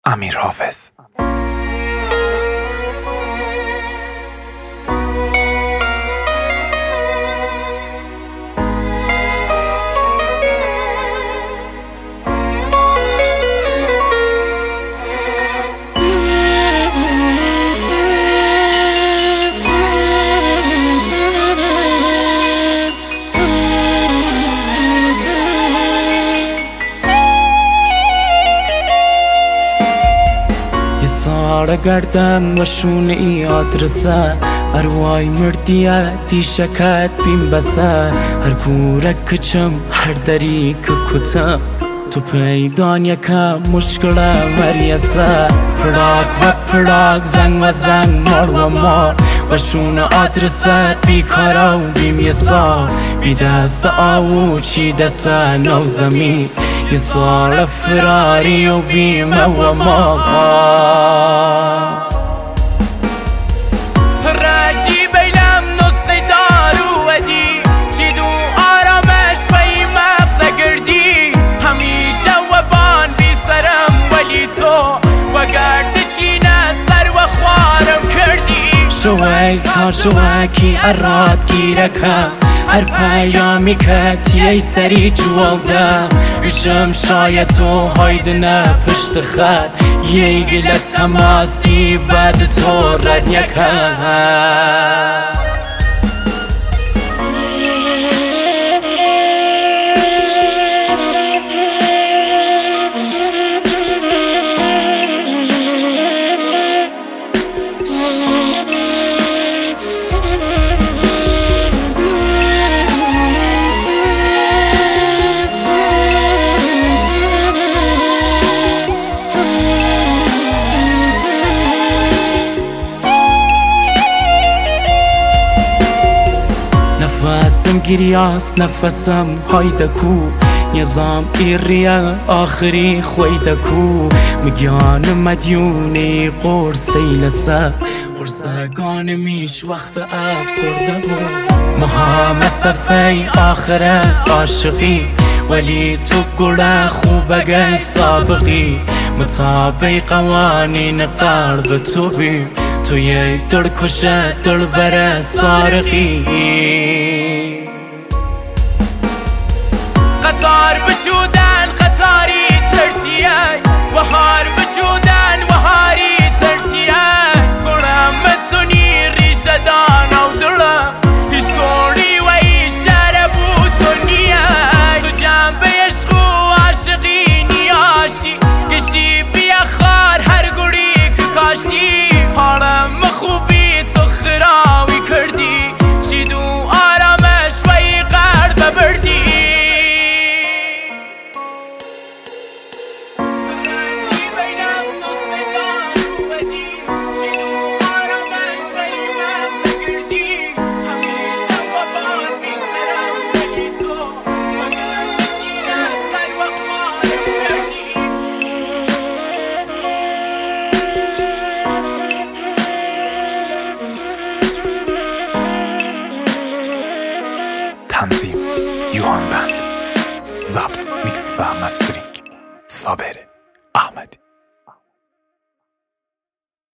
امیر حافظ. ساڵە گەردەم وەشوونەی ئادرسە ئەروای مردیە دیشەکەت بیم بەسە هەر گورە کچم هەر دەریکە کوتە تو پەیدانیەکە مشکلە مەریەسە پراک وە پراک زەنگ وە زەنگ ماڵ وە ماڵ وەشوونە ئادرسەت بیکارە و بیمیەسا بیدەسە ئاو و چی دەسە نەو زەمی یه ساڵە فراری و بیمەوە ماڵ شوی تا شوکی ئەڕات گیرەکە هەر پەیامی کەتیەی سەری جوڵدە ویشم شایە تۆ هایدنە پشت خەت یەیگە لە تەماستی بەد تۆ ڕەنیەکە نفسم گریاست نفسم های دەکو نێزام ئیڕیە ئاخری خۆی دەکو مگیانم مەدیونی قورسەی لەسەر قورسەکانمیش وەختە ئەفسوردە بوو مەهامە سەفەی ئاخرە عاشقی وەلی تو گوڵە خوبەگەی سابقی متابەی قەوانین قەڵب تو بیم توی دڵکۆشە دڵبەرە سارقی قطار بچودن قطاری ترتیه وهار بچودن وهاری ترتیه گلم متونی ریشه دان او دلم هیچ گوری و ایشاره بوتونیه تو جنبه عشق و عاشقی نیاشتی کشی بیا خار هر گوری که کاشتی حالم خوبی تو خراوی کردی چیدو آرامش و ای قرد بردی تنظیم یوهان بند، ضبط میکس و مسترینگ صابر احمدی.